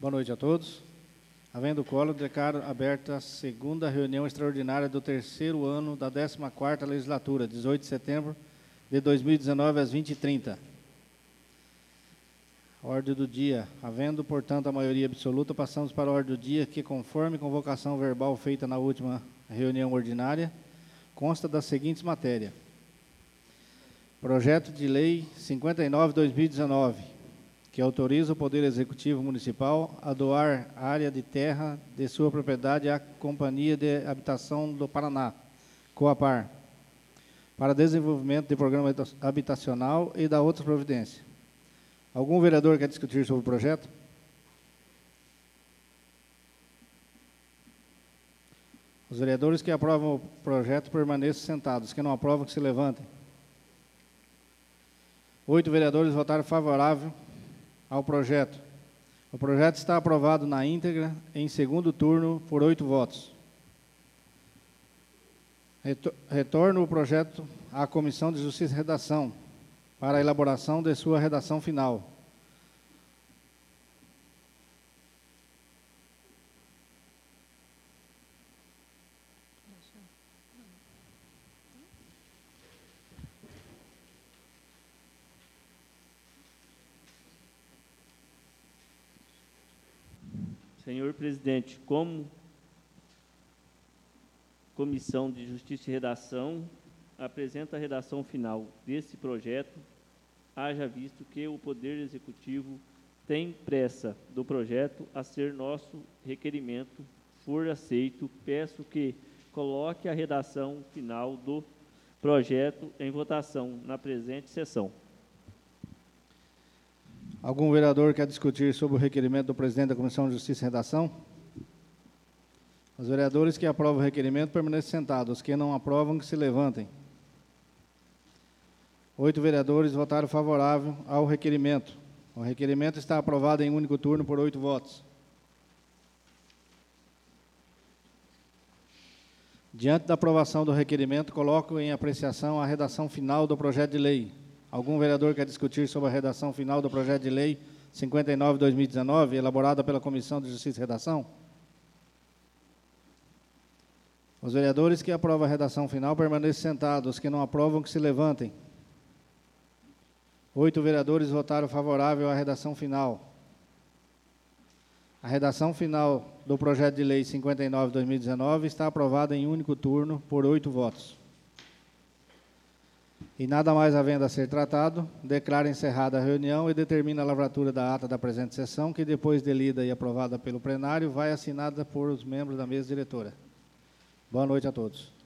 Boa noite a todos. Havendo quórum, declaro aberta a segunda reunião extraordinária do terceiro ano da 14ª legislatura, 18 de setembro de 2019, às 20h30. Ordem do dia. Havendo, portanto, a maioria absoluta, passamos para a ordem do dia, que, conforme convocação verbal feita na última reunião ordinária, consta das seguintes matérias. Projeto de Lei 59/2019, que autoriza o Poder Executivo Municipal a doar área de terra de sua propriedade à Companhia de Habitação do Paraná, Coapar, para desenvolvimento de programa habitacional e da outras providências. Algum vereador quer discutir sobre o projeto? Os vereadores que aprovam o projeto permaneçam sentados. Os que não aprovam, que se levantem. 8 vereadores votaram favorável ao projeto. O projeto está aprovado na íntegra em segundo turno por 8 votos. Retorno o projeto à Comissão de Justiça e Redação para a elaboração de sua redação final. Senhor presidente, como Comissão de Justiça e Redação, apresenta a redação final desse projeto, haja visto que o Poder Executivo tem pressa do projeto a ser nosso requerimento, for aceito, peço que coloque a redação final do projeto em votação na presente sessão. Algum vereador quer discutir sobre o requerimento do presidente da Comissão de Justiça e Redação? Os vereadores que aprovam o requerimento permanecem sentados. Os que não aprovam, que se levantem. 8 vereadores votaram favorável ao requerimento. O requerimento está aprovado em único turno por 8 votos. Diante da aprovação do requerimento, coloco em apreciação a redação final do projeto de lei. Algum vereador quer discutir sobre a redação final do projeto de lei 59/2019, elaborada pela Comissão de Justiça e Redação? Os vereadores que aprovam a redação final permanecem sentados. Os que não aprovam, que se levantem. 8 vereadores votaram favorável à redação final. A redação final do projeto de lei 59/2019 está aprovada em único turno por 8 votos. E nada mais havendo a ser tratado, declaro encerrada a reunião e determina a lavratura da ata da presente sessão, que depois de lida e aprovada pelo plenário, vai assinada por os membros da mesa diretora. Boa noite a todos.